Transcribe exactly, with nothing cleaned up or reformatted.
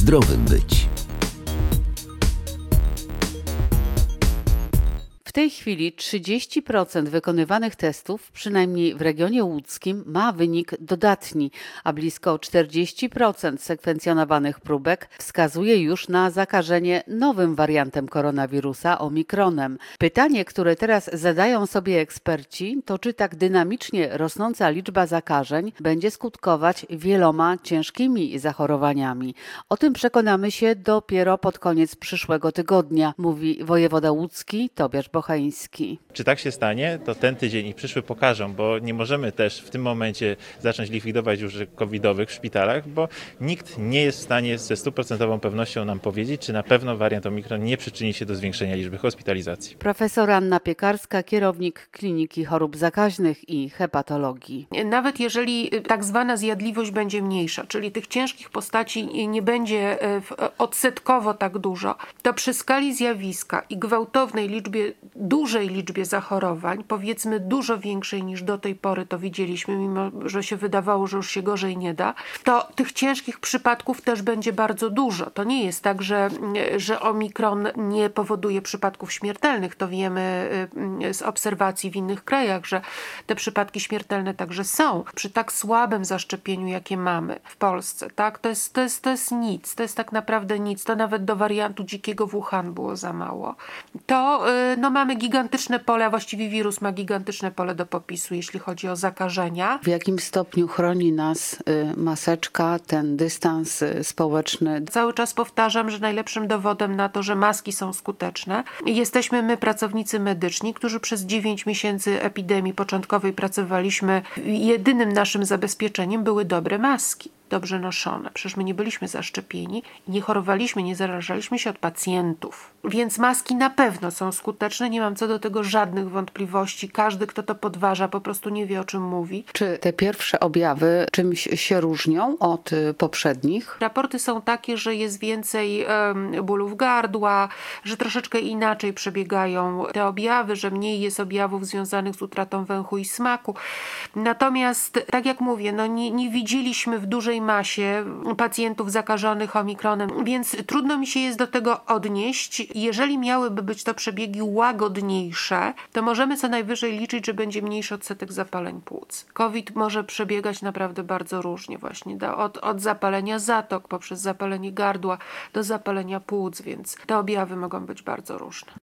zdrowym być. W tej chwili trzydzieści procent wykonywanych testów, przynajmniej w regionie łódzkim, ma wynik dodatni, a blisko czterdzieści procent sekwencjonowanych próbek wskazuje już na zakażenie nowym wariantem koronawirusa, omikronem. Pytanie, które teraz zadają sobie eksperci, to czy tak dynamicznie rosnąca liczba zakażeń będzie skutkować wieloma ciężkimi zachorowaniami. O tym przekonamy się dopiero pod koniec przyszłego tygodnia, mówi wojewoda łódzki Tobiasz Bocheński. Czy tak się stanie, to ten tydzień i przyszły pokażą, bo nie możemy też w tym momencie zacząć likwidować już covidowych w szpitalach, bo nikt nie jest w stanie ze stuprocentową pewnością nam powiedzieć, czy na pewno wariant Omikron nie przyczyni się do zwiększenia liczby hospitalizacji. Profesor Anna Piekarska, kierownik Kliniki Chorób Zakaźnych i Hepatologii. Nawet jeżeli tak zwana zjadliwość będzie mniejsza, czyli tych ciężkich postaci nie będzie odsetkowo tak dużo, to przy skali zjawiska i gwałtownej liczbie dużej liczbie zachorowań, powiedzmy dużo większej niż do tej pory to widzieliśmy, mimo że się wydawało, że już się gorzej nie da, to tych ciężkich przypadków też będzie bardzo dużo. To nie jest tak, że, że Omikron nie powoduje przypadków śmiertelnych. To wiemy z obserwacji w innych krajach, że te przypadki śmiertelne także są. Przy tak słabym zaszczepieniu, jakie mamy w Polsce, tak, to jest, to jest, to jest nic. To jest tak naprawdę nic. To nawet do wariantu dzikiego Wuhan było za mało. To no mamy gigantyczne pole, a właściwie wirus ma gigantyczne pole do popisu, jeśli chodzi o zakażenia. W jakim stopniu chroni nas maseczka, ten dystans społeczny? Cały czas powtarzam, że najlepszym dowodem na to, że maski są skuteczne, jesteśmy my, pracownicy medyczni, którzy przez dziewięć miesięcy epidemii początkowej pracowaliśmy. Jedynym naszym zabezpieczeniem były dobre maski. Dobrze noszone. Przecież my nie byliśmy zaszczepieni i nie chorowaliśmy, nie zarażaliśmy się od pacjentów. Więc maski na pewno są skuteczne, nie mam co do tego żadnych wątpliwości. Każdy, kto to podważa, po prostu nie wie, o czym mówi. Czy te pierwsze objawy czymś się różnią od poprzednich? Raporty są takie, że jest więcej um, bólów gardła, że troszeczkę inaczej przebiegają te objawy, że mniej jest objawów związanych z utratą węchu i smaku. Natomiast, tak jak mówię, no nie, nie widzieliśmy w dużej masie pacjentów zakażonych Omikronem, więc trudno mi się jest do tego odnieść. Jeżeli miałyby być to przebiegi łagodniejsze, to możemy co najwyżej liczyć, że będzie mniejszy odsetek zapaleń płuc. COVID może przebiegać naprawdę bardzo różnie właśnie, do, od, od zapalenia zatok, poprzez zapalenie gardła do zapalenia płuc, więc te objawy mogą być bardzo różne.